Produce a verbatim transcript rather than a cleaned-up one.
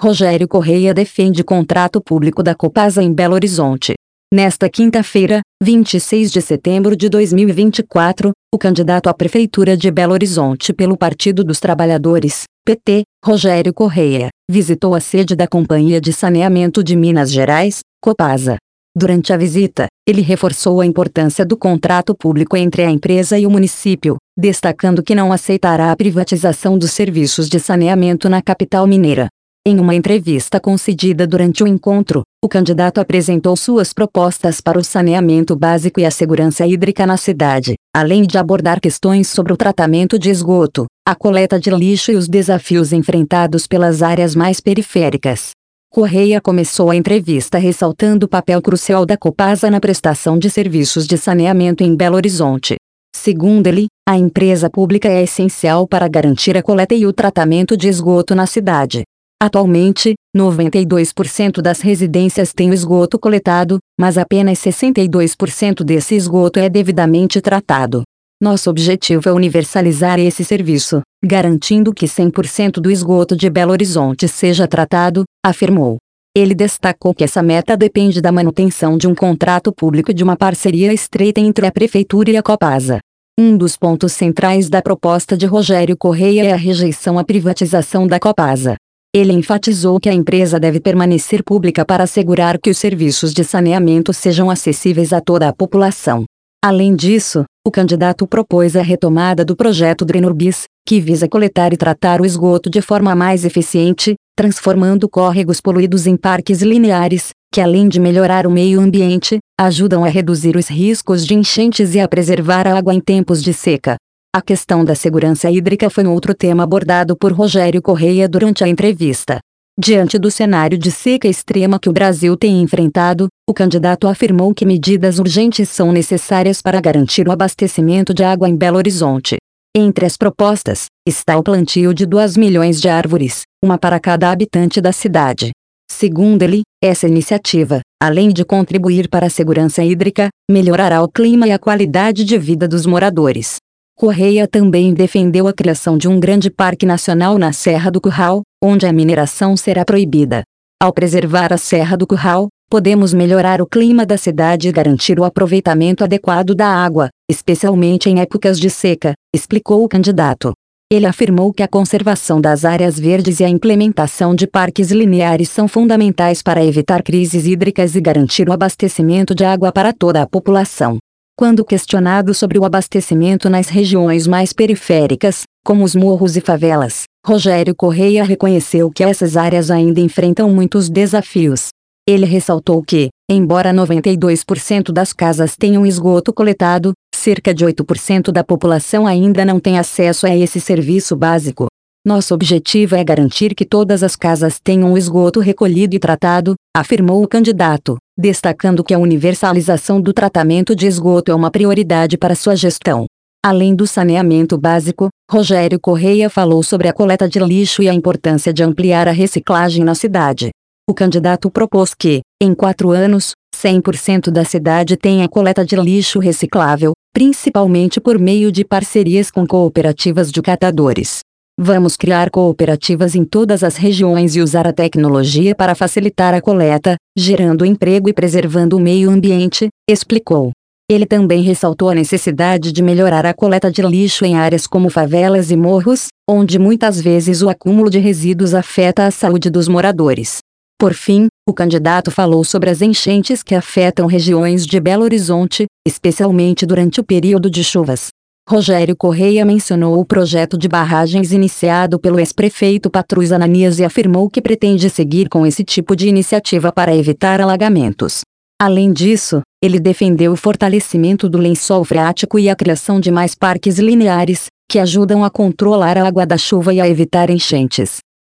Rogério Correia defende contrato público da Copasa em Belo Horizonte. Nesta quinta-feira, vinte e seis de setembro de dois mil e vinte e quatro, o candidato à Prefeitura de Belo Horizonte pelo Partido dos Trabalhadores, P T, Rogério Correia, visitou a sede da Companhia de Saneamento de Minas Gerais, Copasa. Durante a visita, ele reforçou a importância do contrato público entre a empresa e o município, destacando que não aceitará a privatização dos serviços de saneamento na capital mineira. Em uma entrevista concedida durante o encontro, o candidato apresentou suas propostas para o saneamento básico e a segurança hídrica na cidade, além de abordar questões sobre o tratamento de esgoto, a coleta de lixo e os desafios enfrentados pelas áreas mais periféricas. Correia começou a entrevista ressaltando o papel crucial da Copasa na prestação de serviços de saneamento em Belo Horizonte. Segundo ele, a empresa pública é essencial para garantir a coleta e o tratamento de esgoto na cidade. Atualmente, noventa e dois por cento das residências têm o esgoto coletado, mas apenas sessenta e dois por cento desse esgoto é devidamente tratado. Nosso objetivo é universalizar esse serviço, garantindo que cem por cento do esgoto de Belo Horizonte seja tratado, afirmou. Ele destacou que essa meta depende da manutenção de um contrato público e de uma parceria estreita entre a Prefeitura e a Copasa. Um dos pontos centrais da proposta de Rogério Correia é a rejeição à privatização da Copasa. Ele enfatizou que a empresa deve permanecer pública para assegurar que os serviços de saneamento sejam acessíveis a toda a população. Além disso, o candidato propôs a retomada do projeto Drenurbis, que visa coletar e tratar o esgoto de forma mais eficiente, transformando córregos poluídos em parques lineares, que além de melhorar o meio ambiente, ajudam a reduzir os riscos de enchentes e a preservar a água em tempos de seca. A questão da segurança hídrica foi um outro tema abordado por Rogério Correia durante a entrevista. Diante do cenário de seca extrema que o Brasil tem enfrentado, o candidato afirmou que medidas urgentes são necessárias para garantir o abastecimento de água em Belo Horizonte. Entre as propostas, está o plantio de dois milhões de árvores, uma para cada habitante da cidade. Segundo ele, essa iniciativa, além de contribuir para a segurança hídrica, melhorará o clima e a qualidade de vida dos moradores. Correia também defendeu a criação de um grande parque nacional na Serra do Curral, onde a mineração será proibida. Ao preservar a Serra do Curral, podemos melhorar o clima da cidade e garantir o aproveitamento adequado da água, especialmente em épocas de seca, explicou o candidato. Ele afirmou que a conservação das áreas verdes e a implementação de parques lineares são fundamentais para evitar crises hídricas e garantir o abastecimento de água para toda a população. Quando questionado sobre o abastecimento nas regiões mais periféricas, como os morros e favelas, Rogério Correia reconheceu que essas áreas ainda enfrentam muitos desafios. Ele ressaltou que, embora noventa e dois por cento das casas tenham esgoto coletado, cerca de oito por cento da população ainda não tem acesso a esse serviço básico. Nosso objetivo é garantir que todas as casas tenham o esgoto recolhido e tratado, afirmou o candidato, destacando que a universalização do tratamento de esgoto é uma prioridade para sua gestão. Além do saneamento básico, Rogério Correia falou sobre a coleta de lixo e a importância de ampliar a reciclagem na cidade. O candidato propôs que, em quatro anos, cem por cento da cidade tenha coleta de lixo reciclável, principalmente por meio de parcerias com cooperativas de catadores. Vamos criar cooperativas em todas as regiões e usar a tecnologia para facilitar a coleta, gerando emprego e preservando o meio ambiente, explicou. Ele também ressaltou a necessidade de melhorar a coleta de lixo em áreas como favelas e morros, onde muitas vezes o acúmulo de resíduos afeta a saúde dos moradores. Por fim, o candidato falou sobre as enchentes que afetam regiões de Belo Horizonte, especialmente durante o período de chuvas. Rogério Correia mencionou o projeto de barragens iniciado pelo ex-prefeito Patrus Ananias e afirmou que pretende seguir com esse tipo de iniciativa para evitar alagamentos. Além disso, ele defendeu o fortalecimento do lençol freático e a criação de mais parques lineares, que ajudam a controlar a água da chuva e a evitar enchentes.